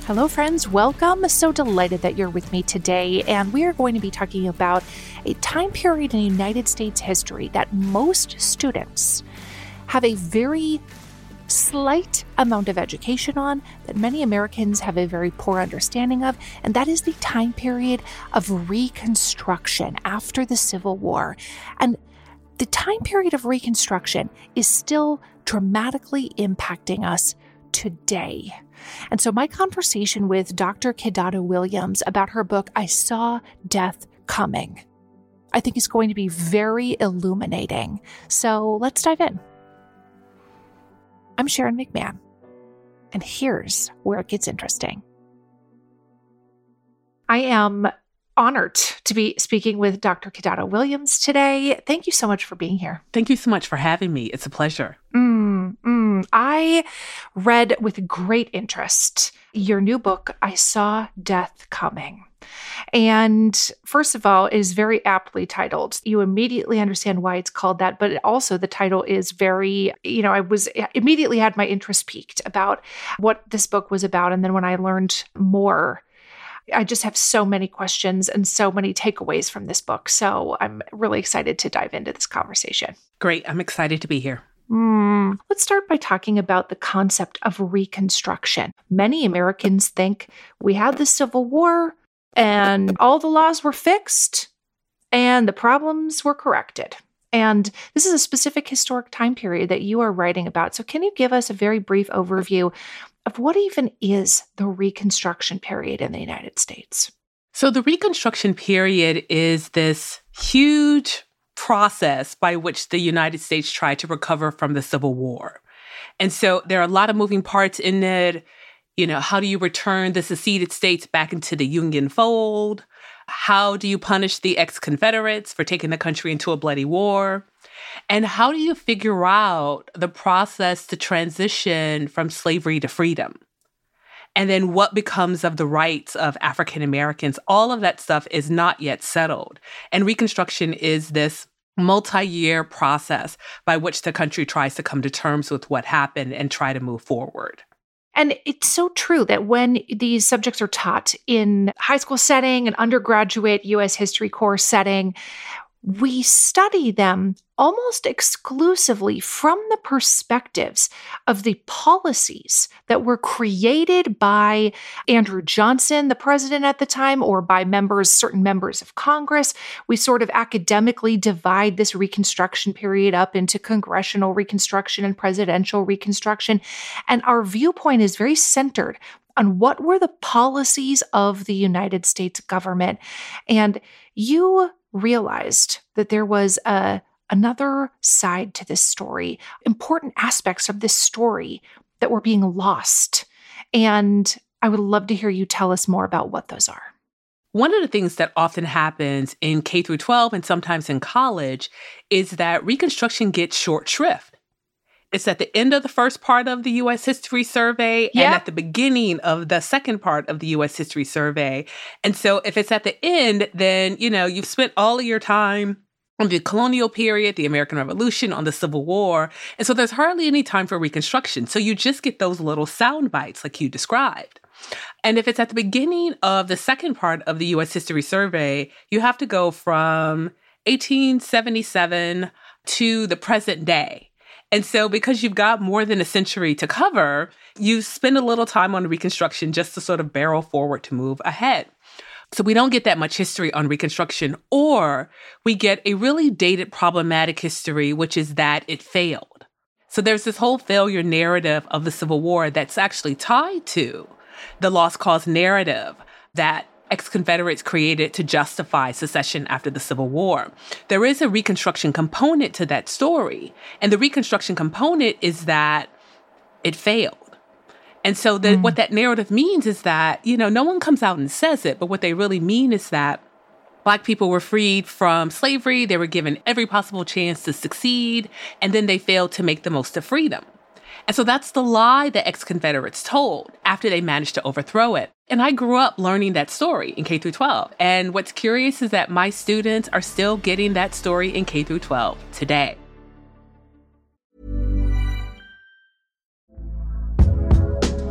Hello, friends. Welcome. So delighted that you're with me today. And we are going to be talking about a time period in United States history that most students have a very slight amount of education on, that many Americans have a very poor understanding of, and that is the time period of Reconstruction after the Civil War. And the time period of Reconstruction is still dramatically impacting us today. And so my conversation with Dr. Kidada Williams about her book, I Saw Death Coming, I think is going to be very illuminating. So let's dive in. I'm Sharon McMahon, and here's where it gets interesting. I am honored to be speaking with Dr. Kidada Williams today. Thank you so much for being here. Thank you so much for having me. It's a pleasure. I read with great interest your new book, I Saw Death Coming. And first of all, it is very aptly titled. You immediately understand why it's called that, but also the title is very, I immediately had my interest piqued about what this book was about. And then when I learned more, I just have so many questions and so many takeaways from this book. So I'm really excited to dive into this conversation. Great. I'm excited to be here. Let's start by talking about the concept of Reconstruction. Many Americans think we had the Civil War and all the laws were fixed and the problems were corrected. And this is a specific historic time period that you are writing about. So can you give us a very brief overview of what even is the Reconstruction period in the United States? So the Reconstruction period is this huge process by which the United States tried to recover from the Civil War. And so there are a lot of moving parts in it. How do you return the seceded states back into the Union fold? How do you punish the ex-Confederates for taking the country into a bloody war? And how do you figure out the process to transition from slavery to freedom? And then what becomes of the rights of African Americans? All of that stuff is not yet settled. And Reconstruction is this multi-year process by which the country tries to come to terms with what happened and try to move forward. And it's so true that when these subjects are taught in high school setting, an undergraduate U.S. history course setting, we study them almost exclusively from the perspectives of the policies that were created by Andrew Johnson, the president at the time, or by certain members of Congress. We sort of academically divide this Reconstruction period up into congressional Reconstruction and presidential Reconstruction. And our viewpoint is very centered on what were the policies of the United States government. And you realized that there was another side to this story, important aspects of this story that were being lost. And I would love to hear you tell us more about what those are. One of the things that often happens in K through 12 and sometimes in college is that Reconstruction gets short shrift. It's at the end of the first part of the U.S. History Survey and at the beginning of the second part of the U.S. History Survey. And so if it's at the end, then, you've spent all of your time on the colonial period, the American Revolution, on the Civil War. And so there's hardly any time for Reconstruction. So you just get those little sound bites like you described. And if it's at the beginning of the second part of the U.S. History Survey, you have to go from 1877 to the present day. And so because you've got more than a century to cover, you spend a little time on Reconstruction just to sort of barrel forward to move ahead. So we don't get that much history on Reconstruction, or we get a really dated, problematic history, which is that it failed. So there's this whole failure narrative of the Civil War that's actually tied to the lost cause narrative that ex-Confederates created to justify secession after the Civil War. There is a Reconstruction component to that story. And the Reconstruction component is that it failed. And so what that narrative means is that, no one comes out and says it, but what they really mean is that Black people were freed from slavery. They were given every possible chance to succeed, and then they failed to make the most of freedom. And so that's the lie that ex-Confederates told after they managed to overthrow it. And I grew up learning that story in K through 12. And what's curious is that my students are still getting that story in K through 12 today.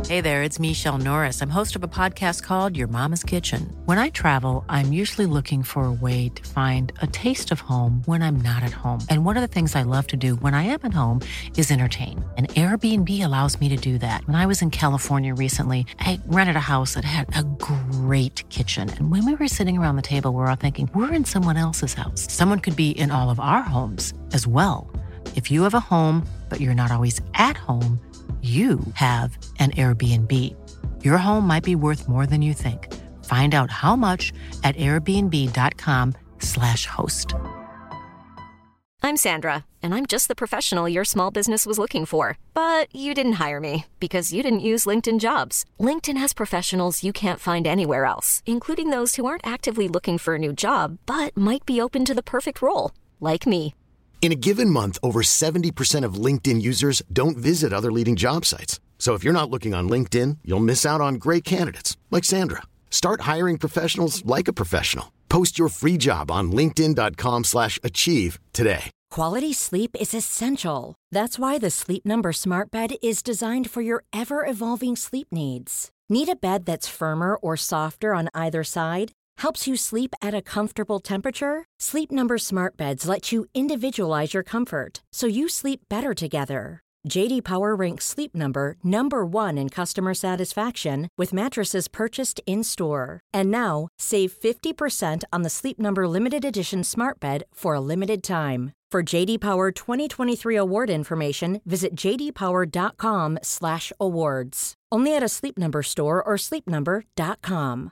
Hey there, it's Michelle Norris. I'm host of a podcast called Your Mama's Kitchen. When I travel, I'm usually looking for a way to find a taste of home when I'm not at home. And one of the things I love to do when I am at home is entertain. And Airbnb allows me to do that. When I was in California recently, I rented a house that had a great kitchen. And when we were sitting around the table, we're all thinking, we're in someone else's house. Someone could be in all of our homes as well. If you have a home, but you're not always at home, you have an Airbnb. Your home might be worth more than you think. Find out how much at airbnb.com/host. I'm Sandra, and I'm just the professional your small business was looking for. But you didn't hire me because you didn't use LinkedIn Jobs. LinkedIn has professionals you can't find anywhere else, including those who aren't actively looking for a new job, but might be open to the perfect role, like me. In a given month, over 70% of LinkedIn users don't visit other leading job sites. So if you're not looking on LinkedIn, you'll miss out on great candidates like Sandra. Start hiring professionals like a professional. Post your free job on linkedin.com/achieve today. Quality sleep is essential. That's why the Sleep Number Smart Bed is designed for your ever-evolving sleep needs. Need a bed that's firmer or softer on either side? Helps you sleep at a comfortable temperature? Sleep Number Smart Beds let you individualize your comfort, so you sleep better together. J.D. Power ranks Sleep Number number 1 in customer satisfaction with mattresses purchased in-store. And now, save 50% on the Sleep Number Limited Edition Smart Bed for a limited time. For J.D. Power 2023 award information, visit jdpower.com/awards. Only at a Sleep Number store or sleepnumber.com.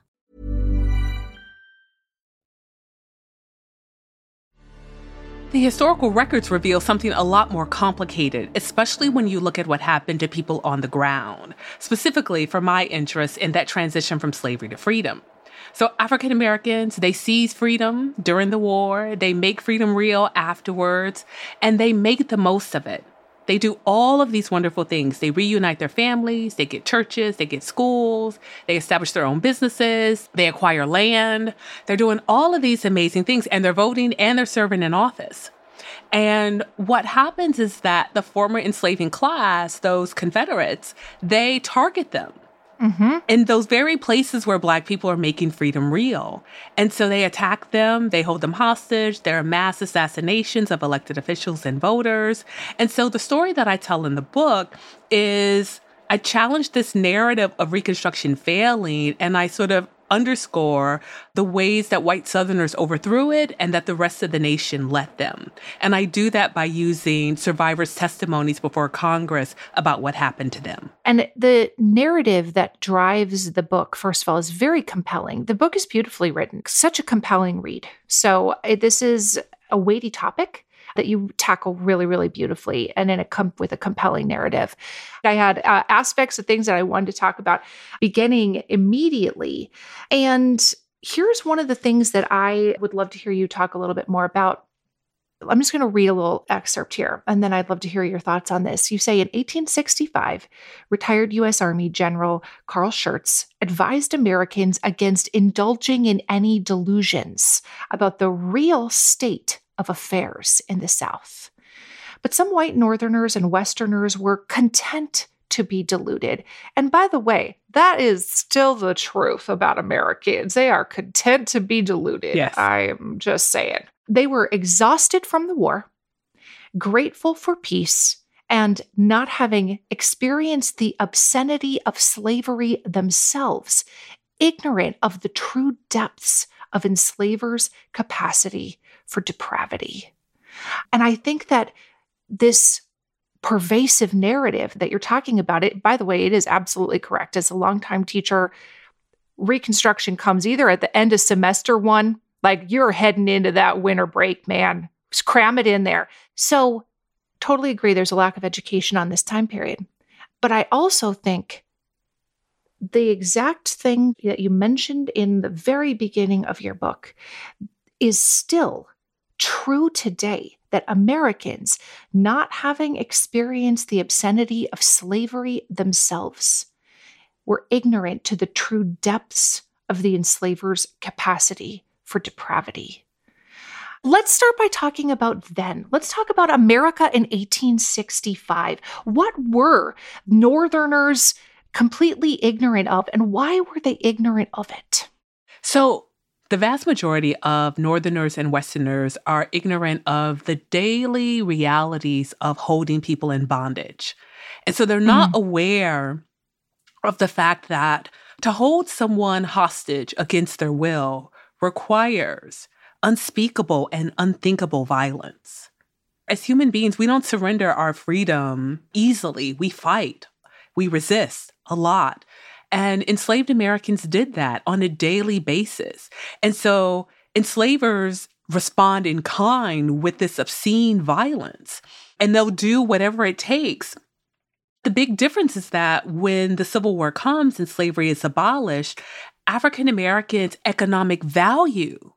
The historical records reveal something a lot more complicated, especially when you look at what happened to people on the ground, specifically for my interest in that transition from slavery to freedom. So African Americans, they seize freedom during the war, they make freedom real afterwards, and they make the most of it. They do all of these wonderful things. They reunite their families, they get churches, they get schools, they establish their own businesses, they acquire land. They're doing all of these amazing things, and they're voting and they're serving in office. And what happens is that the former enslaving class, those Confederates, they target them. In those very places where Black people are making freedom real. And so they attack them, they hold them hostage, there are mass assassinations of elected officials and voters. And so the story that I tell in the book is I challenge this narrative of Reconstruction failing, and I sort of underscore the ways that white Southerners overthrew it and that the rest of the nation let them. And I do that by using survivors' testimonies before Congress about what happened to them. And the narrative that drives the book, first of all, is very compelling. The book is beautifully written, such a compelling read. So this is a weighty topic that you tackle really, really beautifully and with a compelling narrative. I had aspects of things that I wanted to talk about beginning immediately. And here's one of the things that I would love to hear you talk a little bit more about. I'm just going to read a little excerpt here, and then I'd love to hear your thoughts on this. You say, in 1865, retired U.S. Army General Carl Schurz advised Americans against indulging in any delusions about the real state of affairs in the South. But some white Northerners and Westerners were content to be deluded. And by the way, that is still the truth about Americans. They are content to be deluded. Yes. I am just saying. They were exhausted from the war, grateful for peace, and not having experienced the obscenity of slavery themselves, ignorant of the true depths of enslavers' capacity for depravity. And I think that this pervasive narrative that you're talking about, it, by the way, it is absolutely correct. As a longtime teacher, Reconstruction comes either at the end of semester one, like you're heading into that winter break, man. Just cram it in there. So totally agree there's a lack of education on this time period. But I also think the exact thing that you mentioned in the very beginning of your book is still true today, that Americans, not having experienced the obscenity of slavery themselves, were ignorant to the true depths of the enslaver's capacity for depravity. Let's start by talking about then. Let's talk about America in 1865. What were Northerners, completely ignorant of, and why were they ignorant of it? So the vast majority of Northerners and Westerners are ignorant of the daily realities of holding people in bondage. And so they're not aware of the fact that to hold someone hostage against their will requires unspeakable and unthinkable violence. As human beings, we don't surrender our freedom easily. We fight. We resist a lot. And enslaved Americans did that on a daily basis. And so enslavers respond in kind with this obscene violence, and they'll do whatever it takes. The big difference is that when the Civil War comes and slavery is abolished, African Americans' economic value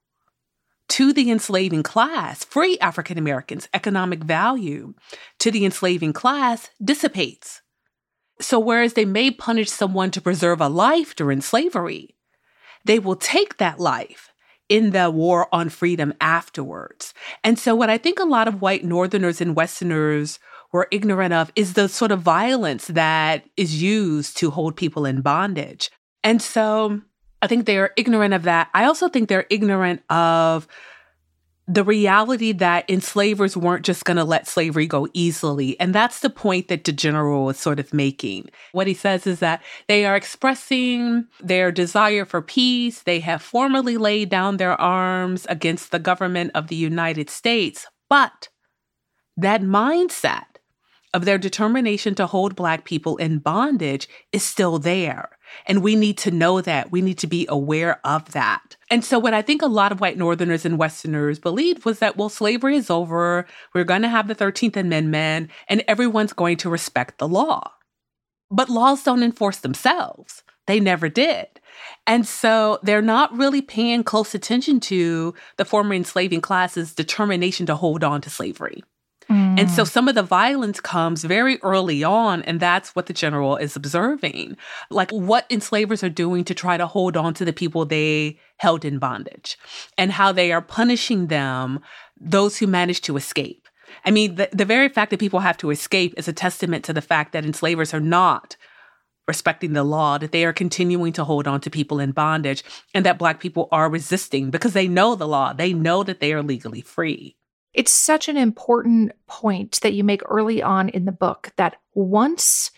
to the enslaving class, free African Americans' economic value to the enslaving class dissipates. So whereas they may punish someone to preserve a life during slavery, they will take that life in the war on freedom afterwards. And so what I think a lot of white Northerners and Westerners were ignorant of is the sort of violence that is used to hold people in bondage. And so I think they are ignorant of that. I also think they're ignorant of the reality that enslavers weren't just going to let slavery go easily. And that's the point that DeGeneral is sort of making. What he says is that they are expressing their desire for peace. They have formally laid down their arms against the government of the United States. But that mindset of their determination to hold Black people in bondage is still there. And we need to know that. We need to be aware of that. And so what I think a lot of white Northerners and Westerners believed was that, well, slavery is over. We're going to have the 13th Amendment and everyone's going to respect the law. But laws don't enforce themselves. They never did. And so they're not really paying close attention to the former enslaving class's determination to hold on to slavery. And so some of the violence comes very early on, and that's what the general is observing. Like what enslavers are doing to try to hold on to the people they held in bondage and how they are punishing them, those who manage to escape. I mean, the very fact that people have to escape is a testament to the fact that enslavers are not respecting the law, that they are continuing to hold on to people in bondage, and that Black people are resisting because they know the law. They know that they are legally free. It's such an important point that you make early on in the book that once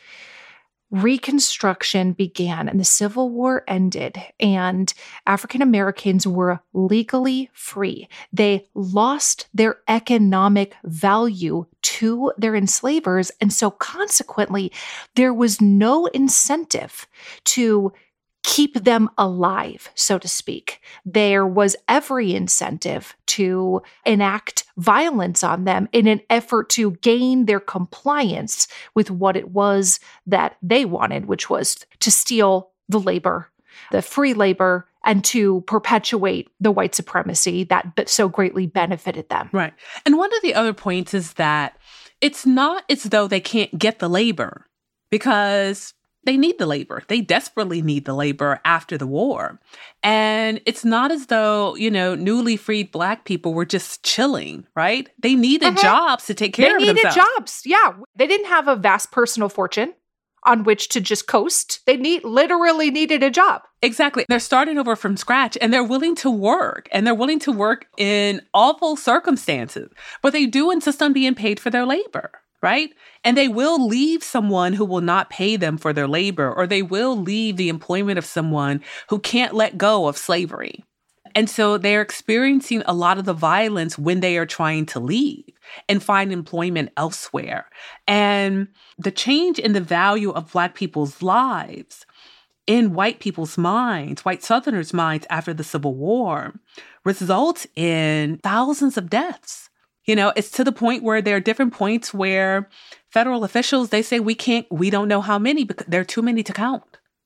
Reconstruction began and the Civil War ended and African Americans were legally free, they lost their economic value to their enslavers. And so consequently, there was no incentive to keep them alive, so to speak. There was every incentive to enact violence on them in an effort to gain their compliance with what it was that they wanted, which was to steal the labor, the free labor, and to perpetuate the white supremacy that so greatly benefited them. Right. And one of the other points is that it's not as though they can't get the labor because they need the labor. They desperately need the labor after the war. And it's not as though, newly freed Black people were just chilling, right? They needed jobs to take care of themselves. They needed jobs. Yeah. They didn't have a vast personal fortune on which to just coast. They literally needed a job. Exactly. They're starting over from scratch and they're willing to work, and they're willing to work in awful circumstances, but they do insist on being paid for their labor. Right? And they will leave someone who will not pay them for their labor, or they will leave the employment of someone who can't let go of slavery. And so they're experiencing a lot of the violence when they are trying to leave and find employment elsewhere. And the change in the value of Black people's lives in white people's minds, white Southerners' minds after the Civil War, results in thousands of deaths. It's to the point where there are different points where federal officials, they say, we don't know how many because there are too many to count.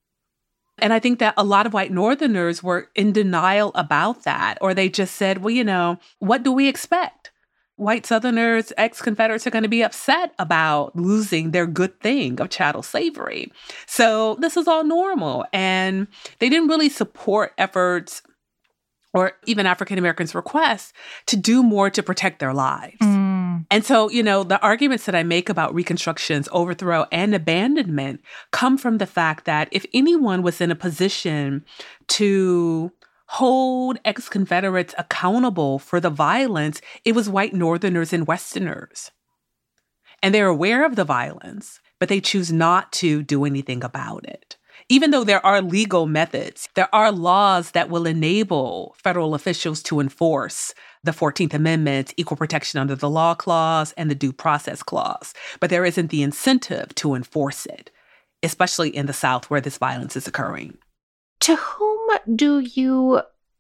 And I think that a lot of white Northerners were in denial about that, or they just said, well, what do we expect? White Southerners, ex-Confederates are going to be upset about losing their good thing of chattel slavery. So this is all normal. And they didn't really support efforts or even African Americans' requests to do more to protect their lives. And so, the arguments that I make about Reconstruction's overthrow and abandonment come from the fact that if anyone was in a position to hold ex-Confederates accountable for the violence, it was white Northerners and Westerners. And they're aware of the violence, but they choose not to do anything about it. Even though there are legal methods, there are laws that will enable federal officials to enforce the 14th Amendment, Equal Protection Under the Law Clause, and the Due Process Clause. But there isn't the incentive to enforce it, especially in the South where this violence is occurring. To whom do you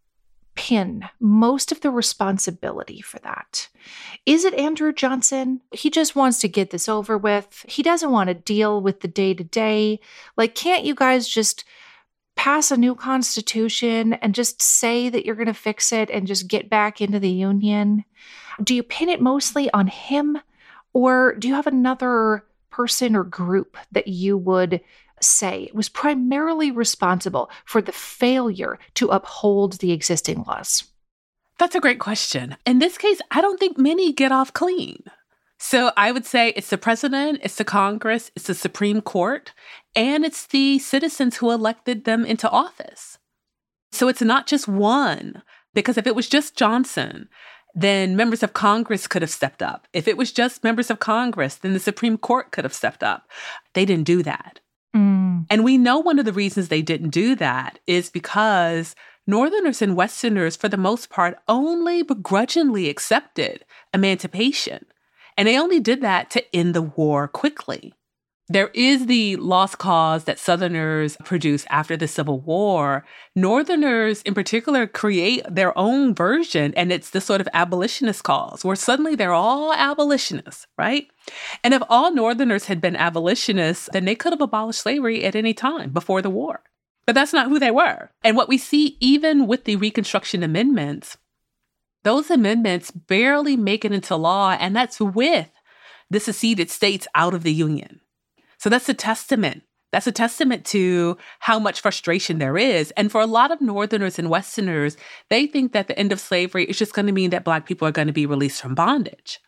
pin most of the responsibility for that? Is it Andrew Johnson? He just wants to get this over with. He doesn't want to deal with the day-to-day. Can't you guys just pass a new constitution and just say that you're going to fix it and just get back into the Union? Do you pin it mostly on him? Or do you have another person or group that you would say was primarily responsible for the failure to uphold the existing laws? That's a great question. In this case, I don't think many get off clean. So I would say it's the president, it's the Congress, it's the Supreme Court, and it's the citizens who elected them into office. So it's not just one, because if it was just Johnson, then members of Congress could have stepped up. If it was just members of Congress, then the Supreme Court could have stepped up. They didn't do that. And we know one of the reasons they didn't do that is because Northerners and Westerners, for the most part, only begrudgingly accepted emancipation. And they only did that to end the war quickly. There is the lost cause that Southerners produce after the Civil War. Northerners, in particular, create their own version, and it's the sort of abolitionist cause, where suddenly they're all abolitionists, right? And if all Northerners had been abolitionists, then they could have abolished slavery at any time before the war. But that's not who they were. And what we see even with the Reconstruction Amendments, those amendments barely make it into law, and that's with the seceded states out of the Union. So that's a testament. That's a testament to how much frustration there is. And for a lot of Northerners and Westerners, they think that the end of slavery is just going to mean that Black people are going to be released from bondage.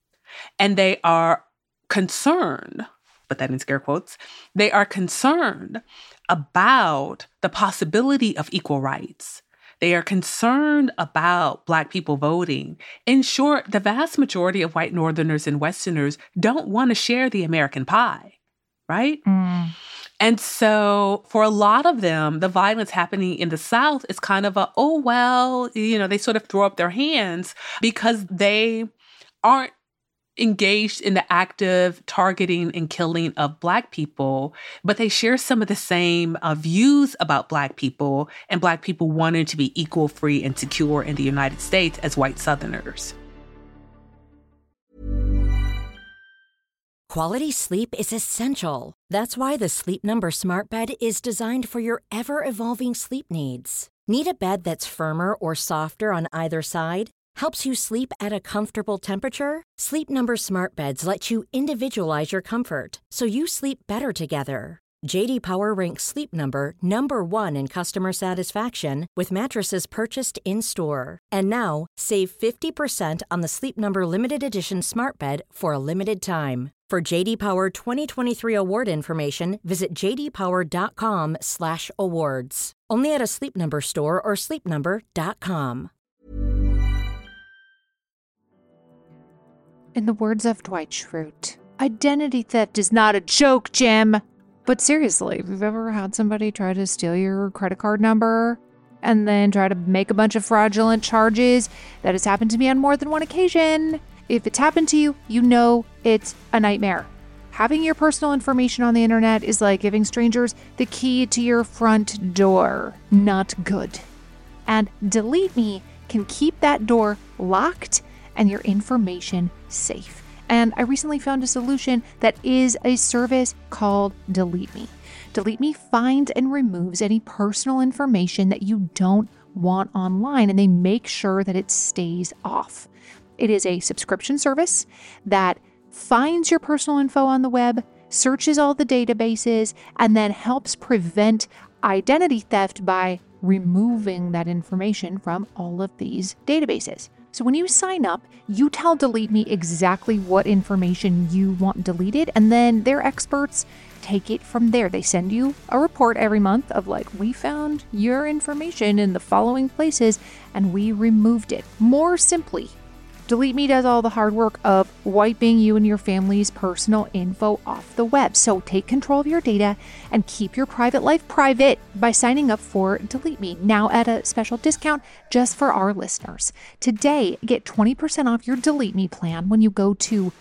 And they are concerned, put that in scare quotes, they are concerned about the possibility of equal rights. They are concerned about Black people voting. In short, the vast majority of white Northerners and Westerners don't want to share the American pie. Right? And so for a lot of them, the violence happening in the South is kind of they sort of throw up their hands because they aren't engaged in the active targeting and killing of Black people, but they share some of the same views about Black people and Black people wanting to be equal, free, and secure in the United States as white Southerners. Quality sleep is essential. That's why the Sleep Number Smart Bed is designed for your ever-evolving sleep needs. Need a bed that's firmer or softer on either side? Helps you sleep at a comfortable temperature? Sleep Number Smart Beds let you individualize your comfort, so you sleep better together. J.D. Power ranks Sleep Number number 1 in customer satisfaction with mattresses purchased in-store. And now, save 50% on the Sleep Number Limited Edition Smart Bed for a limited time. For J.D. Power 2023 award information, visit jdpower.com/awards. Only at a Sleep Number store or sleepnumber.com. In the words of Dwight Schrute, identity theft is not a joke, Jim. But seriously, if you've ever had somebody try to steal your credit card number and then try to make a bunch of fraudulent charges, that has happened to me on more than one occasion. If it's happened to you, you know it's a nightmare. Having your personal information on the internet is like giving strangers the key to your front door. Not good. And Delete Me can keep that door locked and your information safe. And I recently found a solution that is a service called Delete Me. Delete Me finds and removes any personal information that you don't want online, and they make sure that it stays off. It is a subscription service that finds your personal info on the web, searches all the databases, and then helps prevent identity theft by removing that information from all of these databases. So when you sign up, you tell Delete Me exactly what information you want deleted, and then their experts take it from there. They send you a report every month of like, we found your information in the following places and we removed it. More simply, Delete Me does all the hard work of wiping you and your family's personal info off the web. So take control of your data and keep your private life private by signing up for Delete Me, now at a special discount just for our listeners. Today, get 20% off your Delete Me plan when you go to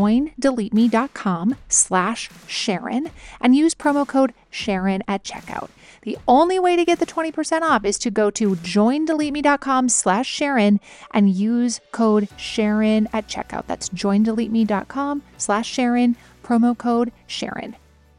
joindeleteme.com/Sharon and use promo code Sharon at checkout. The only way to get the 20% off is to go to joindeleteme.com/Sharon and use code Sharon at checkout. That's joindeleteme.com/Sharon, promo code Sharon.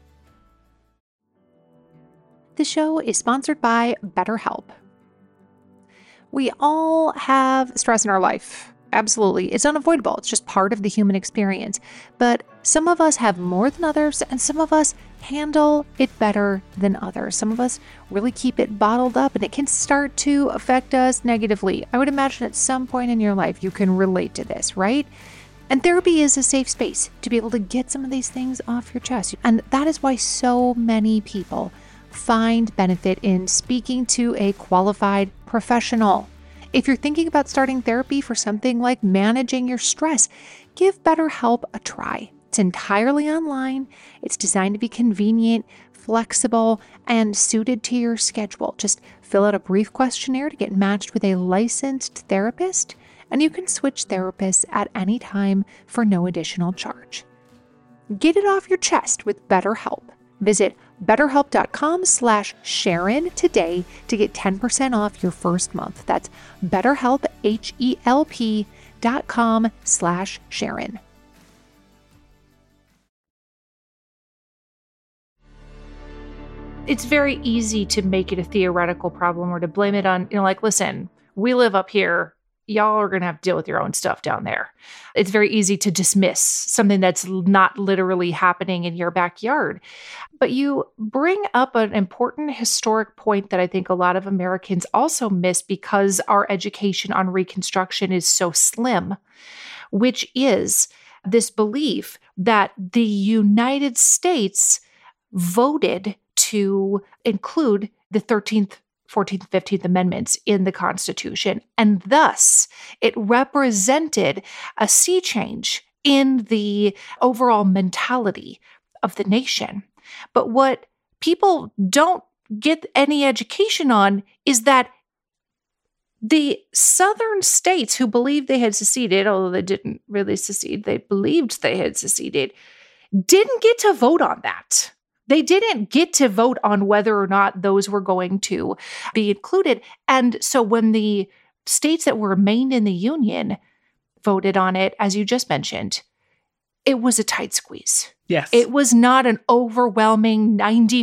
The show is sponsored by BetterHelp. We all have stress in our life. Absolutely. It's unavoidable. It's just part of the human experience. But some of us have more than others, and some of us handle it better than others. Some of us really keep it bottled up, and it can start to affect us negatively. I would imagine at some point in your life you can relate to this, right? And therapy is a safe space to be able to get some of these things off your chest. And that is why so many people find benefit in speaking to a qualified professional. If you're thinking about starting therapy for something like managing your stress, give BetterHelp a try. It's entirely online. It's designed to be convenient, flexible, and suited to your schedule. Just fill out a brief questionnaire to get matched with a licensed therapist, and you can switch therapists at any time for no additional charge. Get it off your chest with BetterHelp. Visit BetterHelp.com/Sharon today to get 10% off your first month. That's BetterHelp, HELP.com/Sharon. It's very easy to make it a theoretical problem or to blame it on, like, listen, we live up here. Y'all are going to have to deal with your own stuff down there. It's very easy to dismiss something that's not literally happening in your backyard. But you bring up an important historic point that I think a lot of Americans also miss because our education on Reconstruction is so slim, which is this belief that the United States voted to include the 13th, 14th, 15th Amendments in the Constitution. And thus, it represented a sea change in the overall mentality of the nation. But what people don't get any education on is that the southern states who believed they had seceded, although they didn't really secede, they believed they had seceded, didn't get to vote on that. They didn't get to vote on whether or not those were going to be included. And so when the states that remained in the Union voted on it, as you just mentioned, it was a tight squeeze. Yes. It was not an overwhelming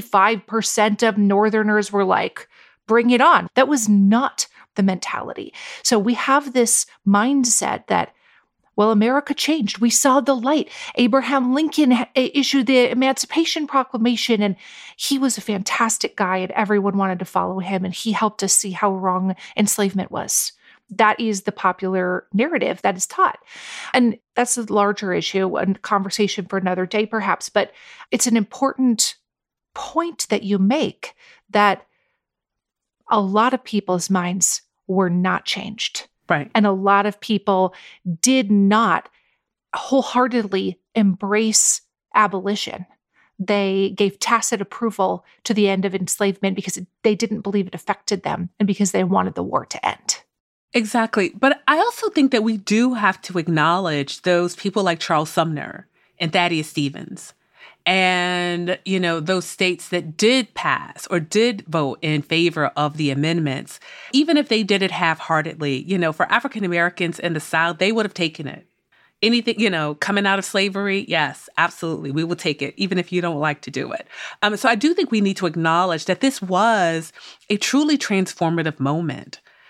95% of Northerners were like, bring it on. That was not the mentality. So we have this mindset that, well, America changed. We saw the light. Abraham Lincoln issued the Emancipation Proclamation, and he was a fantastic guy, and everyone wanted to follow him, and he helped us see how wrong enslavement was. That is the popular narrative that is taught. And that's a larger issue and conversation for another day, perhaps, but it's an important point that you make that a lot of people's minds were not changed. Right. And a lot of people did not wholeheartedly embrace abolition. They gave tacit approval to the end of enslavement because they didn't believe it affected them and because they wanted the war to end. Exactly. But I also think that we do have to acknowledge those people like Charles Sumner and Thaddeus Stevens and, those states that did pass or did vote in favor of the amendments, even if they did it half-heartedly. For African Americans in the South, they would have taken it. Anything, coming out of slavery, yes, absolutely, we will take it, even if you don't like to do it. So I do think we need to acknowledge that this was a truly transformative moment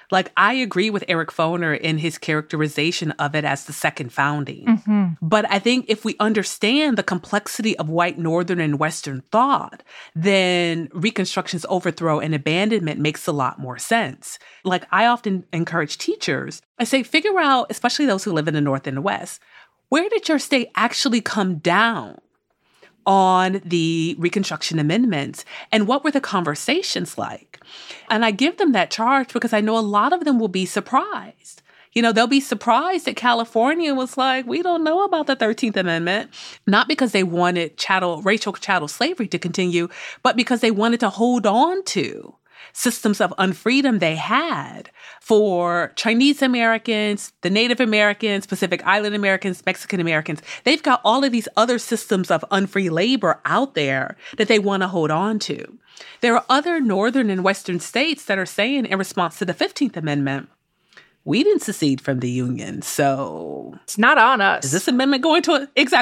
Like, I agree with Eric Foner in his characterization of it as the second founding. But I think if we understand the complexity of white Northern and Western thought, then Reconstruction's overthrow and abandonment makes a lot more sense. Like, I often encourage teachers, I say, figure out, especially those who live in the North and the West, where did your state actually come down on the Reconstruction amendments, and what were the conversations like? And I give them that charge because I know a lot of them will be surprised. You know, they'll be surprised that California was like, we don't know about the 13th Amendment, not because they wanted racial chattel slavery to continue, but because they wanted to hold on to systems of unfreedom they had for Chinese Americans, the Native Americans, Pacific Island Americans, Mexican Americans. They've got all of these other systems of unfree labor out there that they want to hold on to. There are other Northern and Western states that are saying in response to the 15th Amendment, we didn't secede from the Union, so it's not on us. Is this amendment going to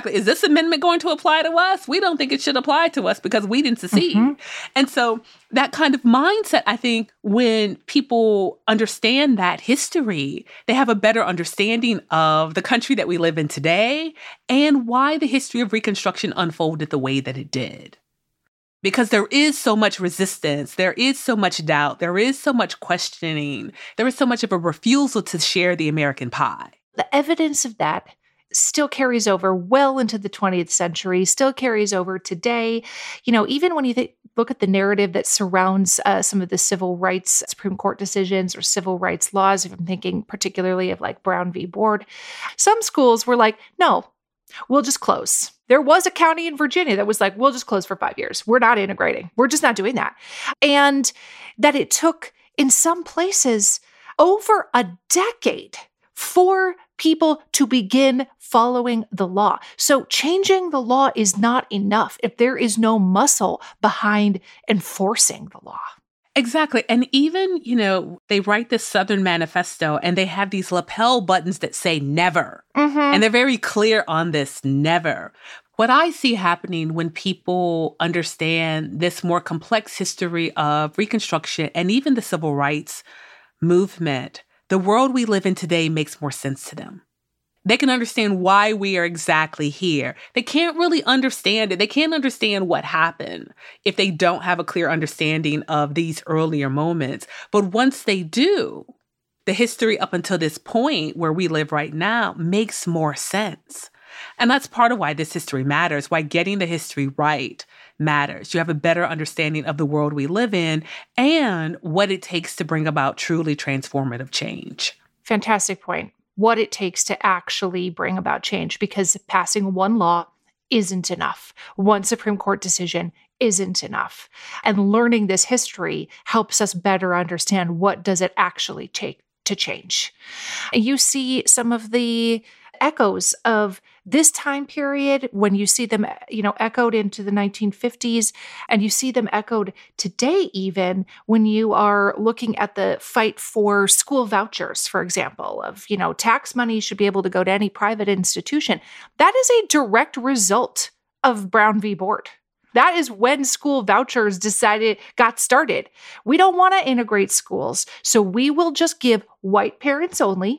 apply to us? We don't think it should apply to us because we didn't secede. And so that kind of mindset, I think, when people understand that history, they have a better understanding of the country that we live in today and why the history of Reconstruction unfolded the way that it did. Because there is so much resistance, there is so much doubt, there is so much questioning, there is so much of a refusal to share the American pie. The evidence of that still carries over well into the 20th century, still carries over today. You know, even when you look at the narrative that surrounds some of the civil rights Supreme Court decisions or civil rights laws, if I'm thinking particularly of like Brown v. Board, some schools were like, no, we'll just close. There was a county in Virginia that was like, we'll just close for 5 years. We're not integrating. We're just not doing that. And that it took, in some places, over a decade for people to begin following the law. So changing the law is not enough if there is no muscle behind enforcing the law. Exactly. And even, you know, they write this Southern Manifesto and they have these lapel buttons that say never. And they're very clear on this never. What I see happening when people understand this more complex history of Reconstruction and even the civil rights movement, the world we live in today makes more sense to them. They can understand why we are exactly here. They can't really understand it. They can't understand what happened if they don't have a clear understanding of these earlier moments. But once they do, the history up until this point where we live right now makes more sense. And that's part of why this history matters, why getting the history right matters. You have a better understanding of the world we live in and what it takes to bring about truly transformative change. Fantastic point. What it takes to actually bring about change, because passing one law isn't enough. One Supreme Court decision isn't enough. And learning this history helps us better understand what does it actually take to change. You see some of the echoes of this time period when you see them, echoed into the 1950s, and you see them echoed today even when you are looking at the fight for school vouchers, for example, of, tax money should be able to go to any private institution. That is a direct result of Brown v. Board. That is when school vouchers got started. We don't want to integrate schools, so we will just give white parents only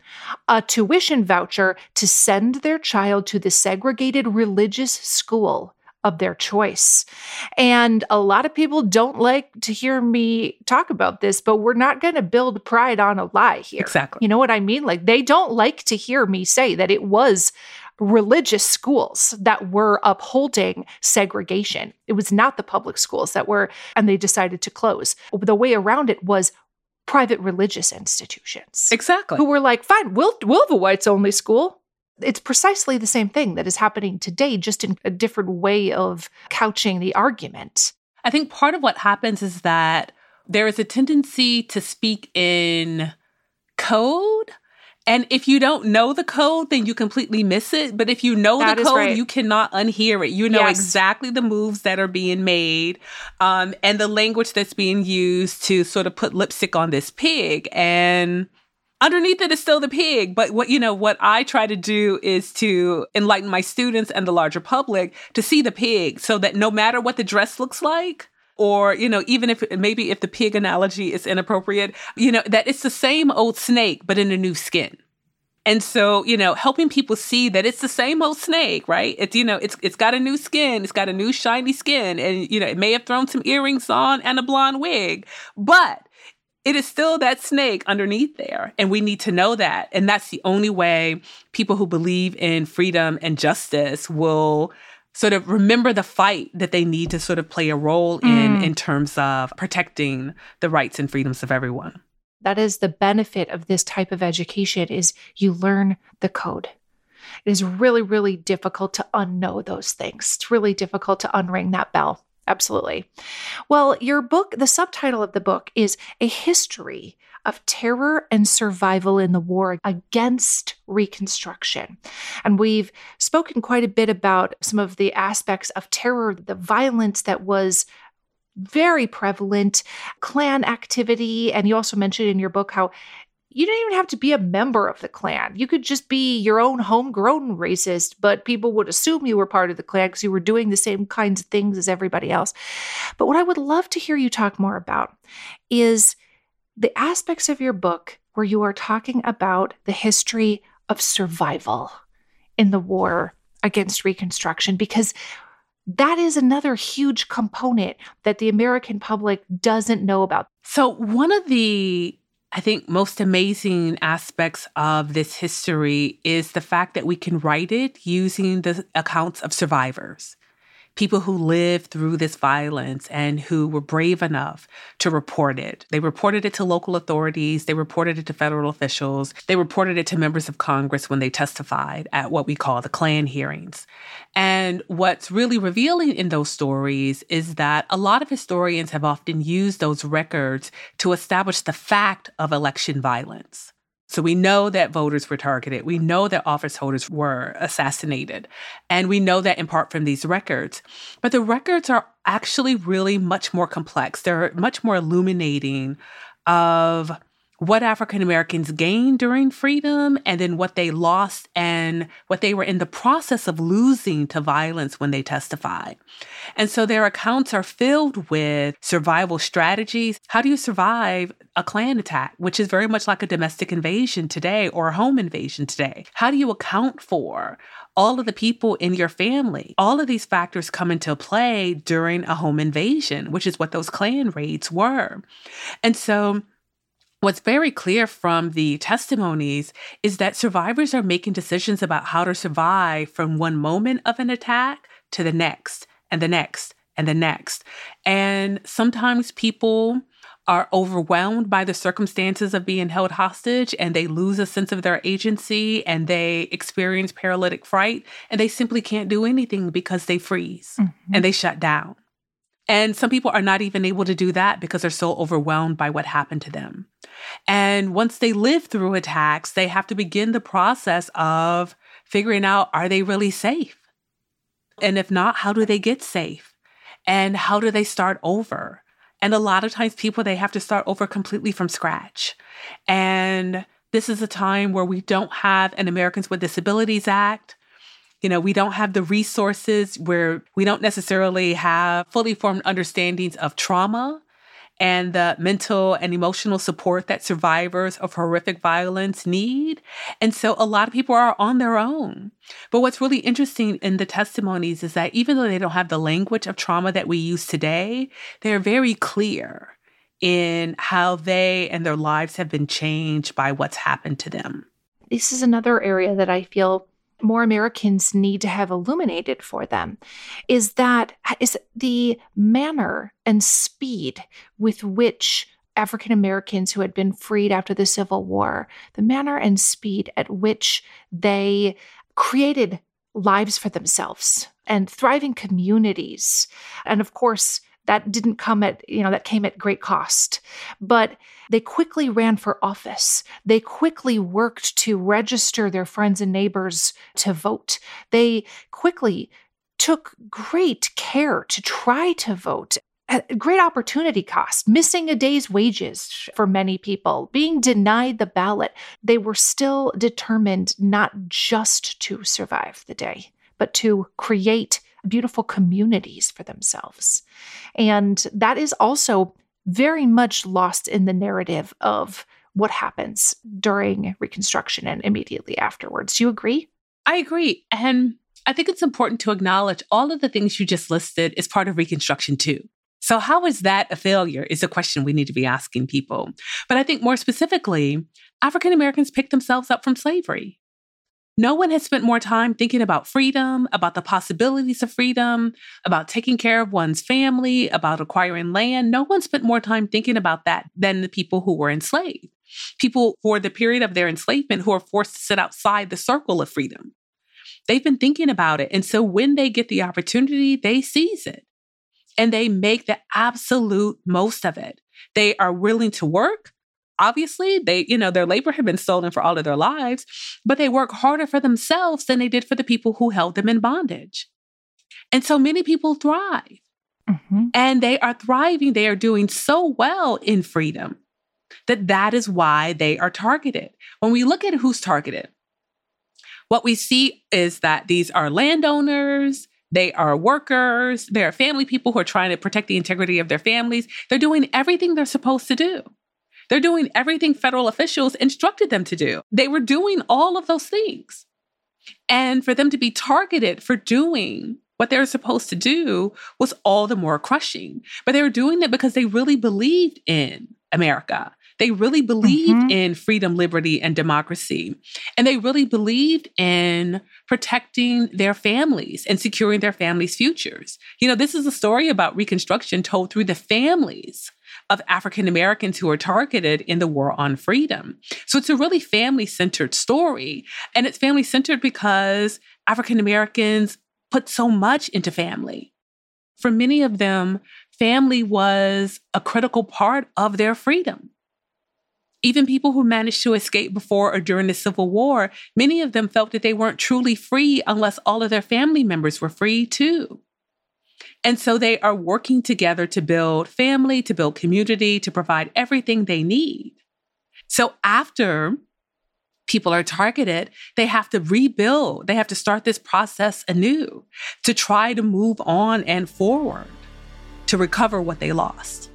a tuition voucher to send their child to the segregated religious school of their choice. And a lot of people don't like to hear me talk about this, but we're not going to build pride on a lie here. Exactly. You know what I mean? Like, they don't like to hear me say that it was religious schools that were upholding segregation. It was not the public schools and they decided to close. The way around it was private religious institutions. Exactly. Who were like, fine, we'll have a whites only school. It's precisely the same thing that is happening today, just in a different way of couching the argument. I think part of what happens is that there is a tendency to speak in code. And if you don't know the code, then you completely miss it. But if you know the code, right, you cannot unhear it. You know exactly the moves that are being made and the language that's being used to sort of put lipstick on this pig. And underneath it is still the pig. But what I try to do is to enlighten my students and the larger public to see the pig so that no matter what the dress looks like, or, even if the pig analogy is inappropriate, that it's the same old snake, but in a new skin. And so, helping people see that it's the same old snake, right? It's, it's got a new skin. It's got a new shiny skin. And, it may have thrown some earrings on and a blonde wig, but it is still that snake underneath there. And we need to know that. And that's the only way people who believe in freedom and justice will sort of remember the fight that they need to sort of play a role in terms of protecting the rights and freedoms of everyone. That is the benefit of this type of education, is you learn the code. It is really, really difficult to unknow those things. It's really difficult to unring that bell. Absolutely. Well, your book, the subtitle of the book is A History of Terror and Survival in the War Against Reconstruction. And we've spoken quite a bit about some of the aspects of terror, the violence that was very prevalent, Klan activity. And you also mentioned in your book how you didn't even have to be a member of the Klan. You could just be your own homegrown racist, but people would assume you were part of the Klan because you were doing the same kinds of things as everybody else. But what I would love to hear you talk more about is the aspects of your book where you are talking about the history of survival in the war against Reconstruction, because that is another huge component that the American public doesn't know about. So one of the, I think, most amazing aspects of this history is the fact that we can write it using the accounts of survivors. People who lived through this violence and who were brave enough to report it. They reported it to local authorities. They reported it to federal officials. They reported it to members of Congress when they testified at what we call the Klan hearings. And what's really revealing in those stories is that a lot of historians have often used those records to establish the fact of election violence. So we know that voters were targeted. We know that office holders were assassinated. And we know that in part from these records. But the records are actually really much more complex. They're much more illuminating of what African Americans gained during freedom and then what they lost and what they were in the process of losing to violence when they testified. And so their accounts are filled with survival strategies. How do you survive a Klan attack, which is very much like a domestic invasion today or a home invasion today? How do you account for all of the people in your family? All of these factors come into play during a home invasion, which is what those Klan raids were. And so what's very clear from the testimonies is that survivors are making decisions about how to survive from one moment of an attack to the next and the next and the next. And sometimes people are overwhelmed by the circumstances of being held hostage and they lose a sense of their agency and they experience paralytic fright and they simply can't do anything because they freeze and they shut down. And some people are not even able to do that because they're so overwhelmed by what happened to them. And once they live through attacks, they have to begin the process of figuring out, are they really safe? And if not, how do they get safe? And how do they start over? And a lot of times people, they have to start over completely from scratch. And this is a time where we don't have an Americans with Disabilities Act. We don't have the resources, where we don't necessarily have fully formed understandings of trauma and the mental and emotional support that survivors of horrific violence need. And so a lot of people are on their own. But what's really interesting in the testimonies is that even though they don't have the language of trauma that we use today, they're very clear in how they and their lives have been changed by what's happened to them. This is another area that I feel more Americans need to have illuminated for them, is the manner and speed with which African Americans who had been freed after the Civil War, the manner and speed at which they created lives for themselves and thriving communities. And of course, that didn't come at, that came at great cost. But they quickly ran for office. They quickly worked to register their friends and neighbors to vote. They quickly took great care to try to vote. At great opportunity cost, missing a day's wages for many people, being denied the ballot. They were still determined not just to survive the day, but to create beautiful communities for themselves. And that is also very much lost in the narrative of what happens during Reconstruction and immediately afterwards. Do you agree? I agree. And I think it's important to acknowledge all of the things you just listed is part of Reconstruction too. So how is that a failure is a question we need to be asking people. But I think more specifically, African Americans picked themselves up from slavery. No one has spent more time thinking about freedom, about the possibilities of freedom, about taking care of one's family, about acquiring land. No one spent more time thinking about that than the people who were enslaved. People for the period of their enslavement who are forced to sit outside the circle of freedom. They've been thinking about it. And so when they get the opportunity, they seize it. And they make the absolute most of it. They are willing to work. Obviously, their labor had been stolen for all of their lives, but they work harder for themselves than they did for the people who held them in bondage. And so many people thrive. Mm-hmm. And they are thriving. They are doing so well in freedom that is why they are targeted. When we look at who's targeted, what we see is that these are landowners, they are workers, they are family people who are trying to protect the integrity of their families. They're doing everything they're supposed to do. They're doing everything federal officials instructed them to do. They were doing all of those things. And for them to be targeted for doing what they were supposed to do was all the more crushing. But they were doing it because they really believed in America. They really believed in freedom, liberty, and democracy. And they really believed in protecting their families and securing their families' futures. This is a story about Reconstruction told through the families of African Americans who are targeted in the war on freedom. So it's a really family-centered story. And it's family-centered because African Americans put so much into family. For many of them, family was a critical part of their freedom. Even people who managed to escape before or during the Civil War, many of them felt that they weren't truly free unless all of their family members were free too. And so they are working together to build family, to build community, to provide everything they need. So after people are targeted, they have to rebuild. They have to start this process anew to try to move on and forward to recover what they lost.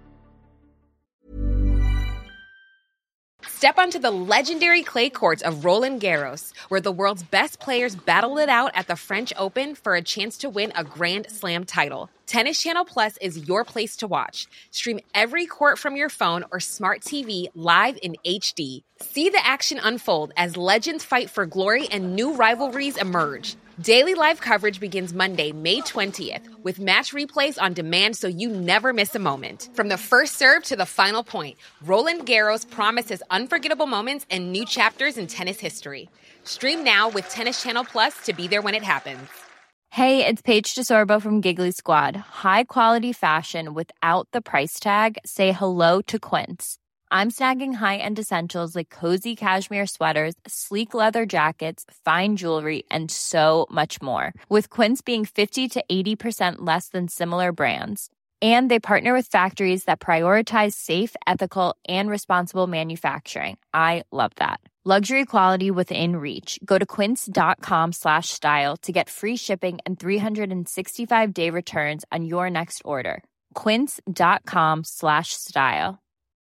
Step onto the legendary clay courts of Roland Garros, where the world's best players battle it out at the French Open for a chance to win a Grand Slam title. Tennis Channel Plus is your place to watch. Stream every court from your phone or smart TV live in HD. See the action unfold as legends fight for glory and new rivalries emerge. Daily live coverage begins Monday, May 20th, with match replays on demand so you never miss a moment. From the first serve to the final point, Roland Garros promises unforgettable moments and new chapters in tennis history. Stream now with Tennis Channel Plus to be there when it happens. Hey, it's Paige DeSorbo from Giggly Squad. High quality fashion without the price tag. Say hello to Quince. I'm snagging high-end essentials like cozy cashmere sweaters, sleek leather jackets, fine jewelry, and so much more. With Quince being 50 to 80% less than similar brands. And they partner with factories that prioritize safe, ethical, and responsible manufacturing. I love that. Luxury quality within reach. Go to quince.com/style to get free shipping and 365-day returns on your next order. Quince.com/style.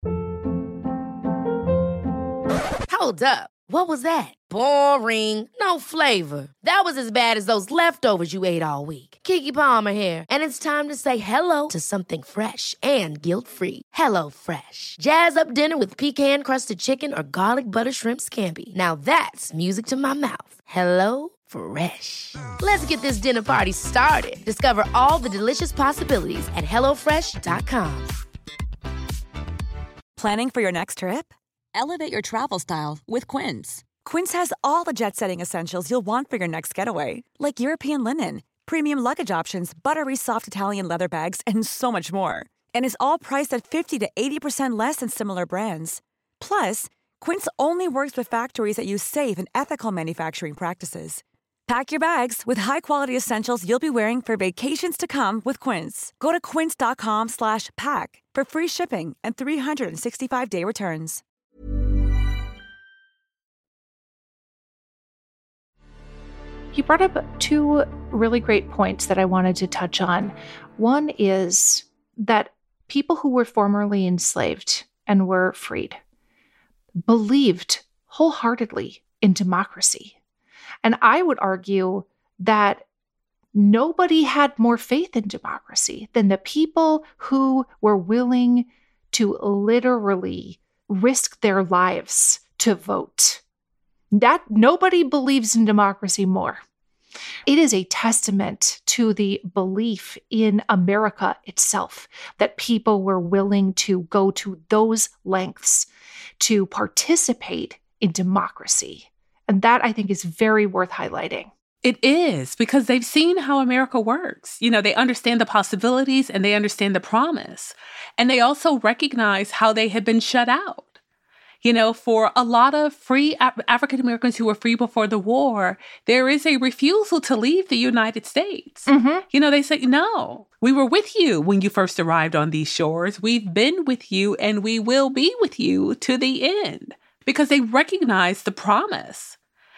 Hold up. What was that? Boring. No flavor. That was as bad as those leftovers you ate all week. Keke Palmer here. And it's time to say hello to something fresh and guilt-free. Hello Fresh. Jazz up dinner with pecan-crusted chicken or garlic butter shrimp scampi. Now that's music to my mouth. Hello Fresh. Let's get this dinner party started. Discover all the delicious possibilities at hellofresh.com. Planning for your next trip? Elevate your travel style with Quince. Quince has all the jet-setting essentials you'll want for your next getaway, like European linen, premium luggage options, buttery soft Italian leather bags, and so much more. And is all priced at 50 to 80% less than similar brands. Plus, Quince only works with factories that use safe and ethical manufacturing practices. Pack your bags with high-quality essentials you'll be wearing for vacations to come with Quince. Go to quince.com/pack for free shipping and 365-day returns. You brought up two really great points that I wanted to touch on. One is that people who were formerly enslaved and were freed believed wholeheartedly in democracy. And I would argue that nobody had more faith in democracy than the people who were willing to literally risk their lives to vote. That nobody believes in democracy more. It is a testament to the belief in America itself that people were willing to go to those lengths to participate in democracy. And that, I think, is very worth highlighting. It is, because they've seen how America works. They understand the possibilities and they understand the promise. And they also recognize how they had been shut out. For a lot of free African Americans who were free before the war, there is a refusal to leave the United States. Mm-hmm. They say, no, we were with you when you first arrived on these shores. We've been with you and we will be with you to the end, because they recognize the promise.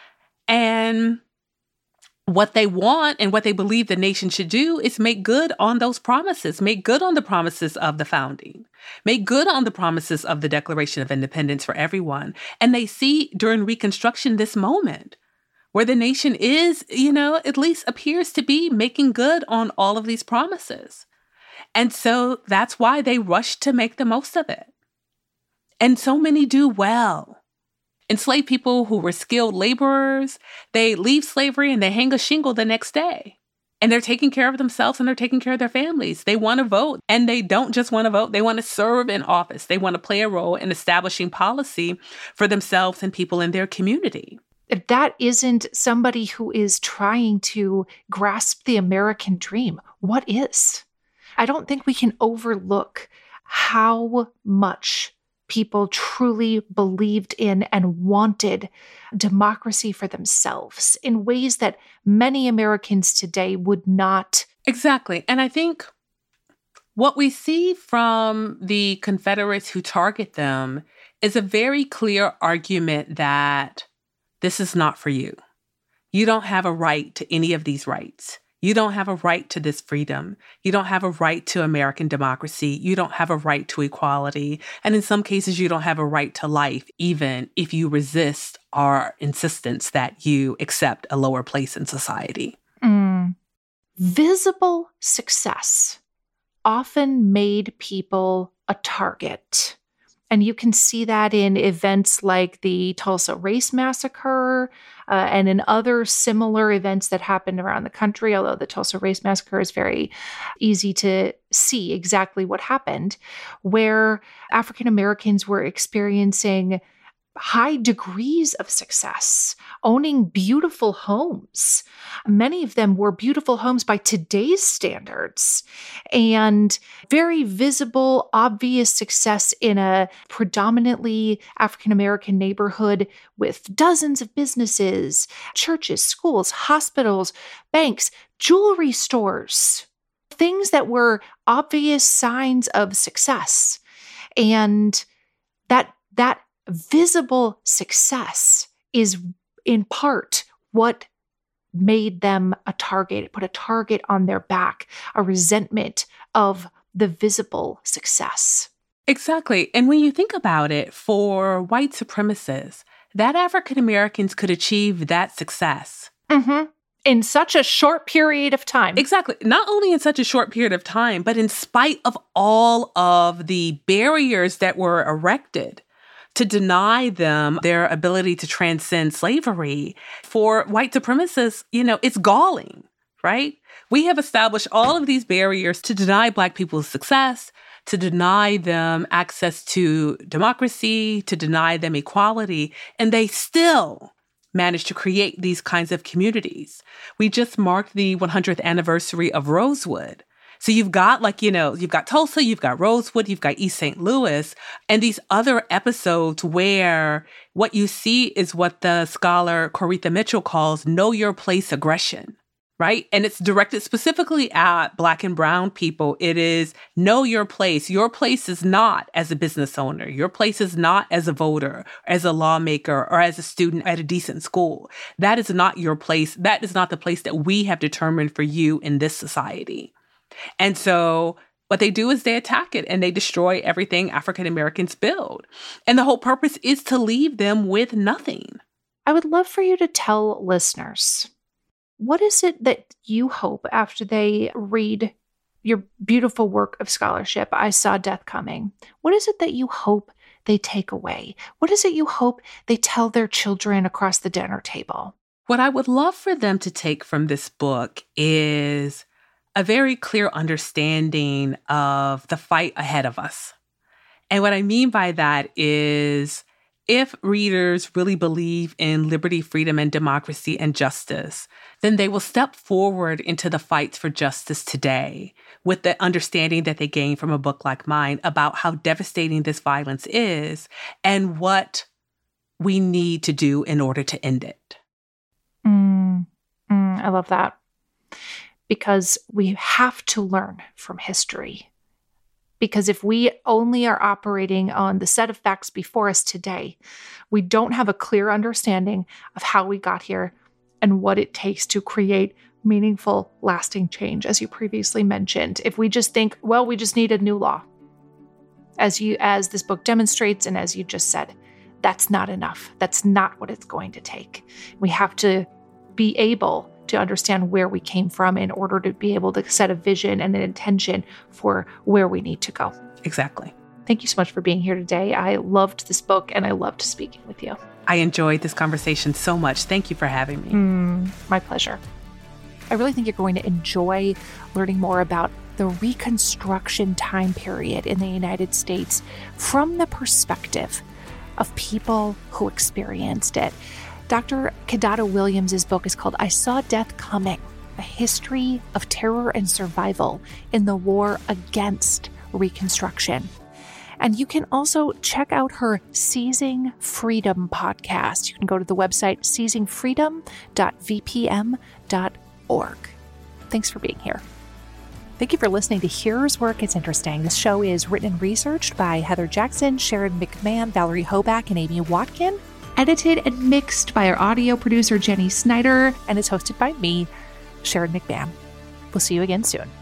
And what they want and what they believe the nation should do is make good on those promises, make good on the promises of the founding, make good on the promises of the Declaration of Independence for everyone. And they see during Reconstruction this moment where the nation is, at least appears to be making good on all of these promises. And so that's why they rush to make the most of it. And so many do well. Enslaved people who were skilled laborers, they leave slavery and they hang a shingle the next day. And they're taking care of themselves and they're taking care of their families. They want to vote, and they don't just want to vote. They want to serve in office. They want to play a role in establishing policy for themselves and people in their community. If that isn't somebody who is trying to grasp the American dream, what is? I don't think we can overlook how much people truly believed in and wanted democracy for themselves in ways that many Americans today would not. Exactly. And I think what we see from the Confederates who target them is a very clear argument that this is not for you. You don't have a right to any of these rights. You don't have a right to this freedom. You don't have a right to American democracy. You don't have a right to equality. And in some cases, you don't have a right to life, even if you resist our insistence that you accept a lower place in society. Visible success often made people a target. And you can see that in events like the Tulsa Race Massacre and in other similar events that happened around the country, although the Tulsa Race Massacre is very easy to see exactly what happened, where African Americans were experiencing high degrees of success, owning beautiful homes. Many of them were beautiful homes by today's standards, and very visible, obvious success in a predominantly African American neighborhood with dozens of businesses, churches, schools, hospitals, banks, jewelry stores, things that were obvious signs of success. And that visible success is in part what made them a target, put a target on their back, a resentment of the visible success. Exactly. And when you think about it, for white supremacists, that African Americans could achieve that success. In such a short period of time. Exactly. Not only in such a short period of time, but in spite of all of the barriers that were erected to deny them their ability to transcend slavery. For white supremacists, it's galling, right? We have established all of these barriers to deny Black people's success, to deny them access to democracy, to deny them equality, and they still managed to create these kinds of communities. We just marked the 100th anniversary of Rosewood. So you've got you've got Tulsa, you've got Rosewood, you've got East St. Louis, and these other episodes where what you see is what the scholar Coretha Mitchell calls know your place aggression, right? And it's directed specifically at Black and brown people. It is know your place. Your place is not as a business owner. Your place is not as a voter, as a lawmaker, or as a student at a decent school. That is not your place. That is not the place that we have determined for you in this society. And so what they do is they attack it and they destroy everything African Americans build. And the whole purpose is to leave them with nothing. I would love for you to tell listeners, what is it that you hope after they read your beautiful work of scholarship, I Saw Death Coming? What is it that you hope they take away? What is it you hope they tell their children across the dinner table? What I would love for them to take from this book is a very clear understanding of the fight ahead of us. And what I mean by that is, if readers really believe in liberty, freedom, and democracy and justice, then they will step forward into the fights for justice today with the understanding that they gain from a book like mine about how devastating this violence is and what we need to do in order to end it. I love that. Because we have to learn from history. Because if we only are operating on the set of facts before us today, we don't have a clear understanding of how we got here and what it takes to create meaningful, lasting change, as you previously mentioned. If we just think, well, we just need a new law, as this book demonstrates, and as you just said, that's not enough. That's not what it's going to take. We have to be able to understand where we came from in order to be able to set a vision and an intention for where we need to go. Exactly. Thank you so much for being here today. I loved this book and I loved speaking with you. I enjoyed this conversation so much. Thank you for having me. My pleasure. I really think you're going to enjoy learning more about the Reconstruction time period in the United States from the perspective of people who experienced it. Dr. Kidada Williams' book is called I Saw Death Coming, A History of Terror and Survival in the War Against Reconstruction. And you can also check out her Seizing Freedom podcast. You can go to the website seizingfreedom.vpm.org. Thanks for being here. Thank you for listening to Here's Where It Gets Interesting. This show is written and researched by Heather Jackson, Sharon McMahon, Valerie Hoback, and Amy Watkin. Edited and mixed by our audio producer, Jenny Snyder, and is hosted by me, Sharon McMahon. We'll see you again soon.